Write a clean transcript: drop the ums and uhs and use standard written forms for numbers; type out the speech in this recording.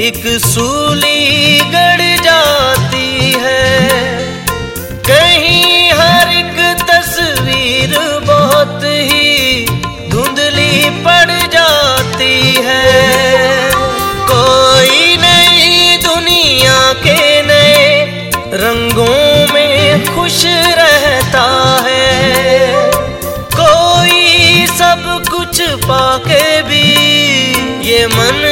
एक सूली गड़ जाती है। कहीं हर एक तस्वीर बहुत ही धुंधली पड़ जाती है। कोई नई दुनिया के नए रंगों में खुश रहता है। कोई सब कुछ पाके भी ये मन